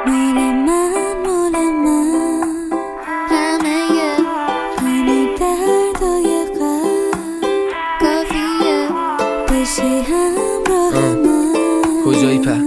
کجایی په؟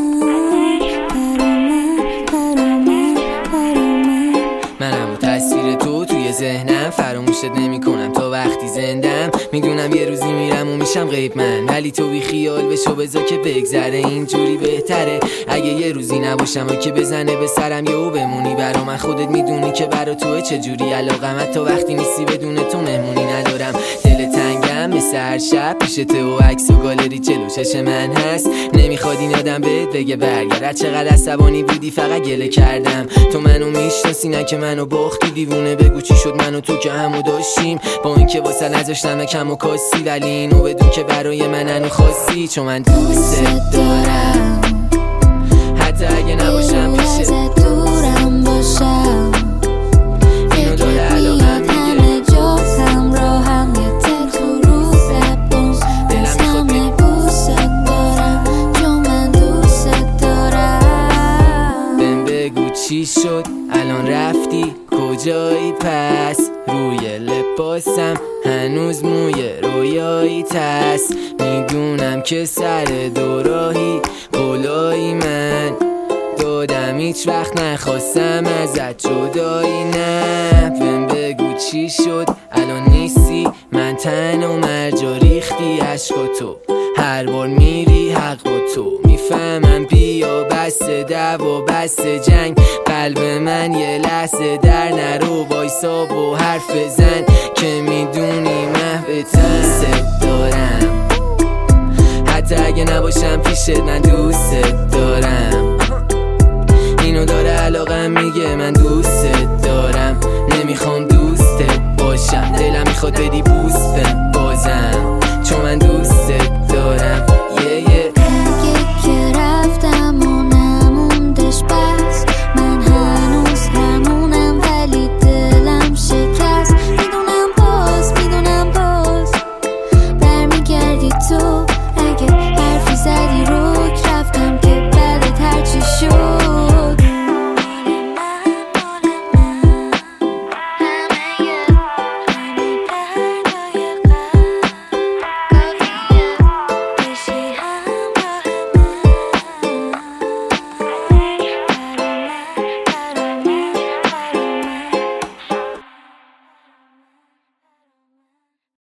منم و تصویر تو توی ذهنم، فراموشت نمی کنم تا وقتی زندم. میدونم یه روزی میرم و میشم غیب من، ولی تو بی خیال بشو بذار که بگذره، اینجوری بهتره. اگه یه روزی نباشم و که بزنه به سرم یهو بمونی برا من، خودت میدونی که برا تو چجوری علاقم، تا وقتی نیستی بدون تو مهمونی ندارم. دل تنگم مثل هر شب پیشت و عکس و گالری جلو چش من هست. نمیخواد این آدم بهت بگه برگرد، چقدر عصبانی بودی فقط گله کردم. تو منو میشناسی نه که منو باختی، دیوونه بگو چی شد منو تو که همو داشتیم، با اینکه واسه نذاشتم کم و کاسی، ولی اینو بدون که برای من هنو خاصی. چون من دوست دارم حتی اگه نباشم پیشت، دورم باشم. اینو داره علاقم میگه جفتم راهم یه تک رو ببون، دلم میخواد دوست دارم چون من دوست دارم. بهم بگو چی شد الان رفتی کجایی پس، روی لباسم هنوز موی رویایی تست. میدونم که سر دوراهی قولایی من دادم، هیچ وقت نخواستم ازت جدایی. نه بهم بگو چی شد الان نیستی، من تن و مرجا ریختی عشقا تو، هر بار میری حق با تو. میفهمم بیا بس دعوا بس جنگ، قلب من یه لحظه در نرو، وایسا و حرف بزن که میدونی محبتم. دوست دارم حتی اگه نباشم پیشت، من دوست دارم. اینو داره علاقم میگه من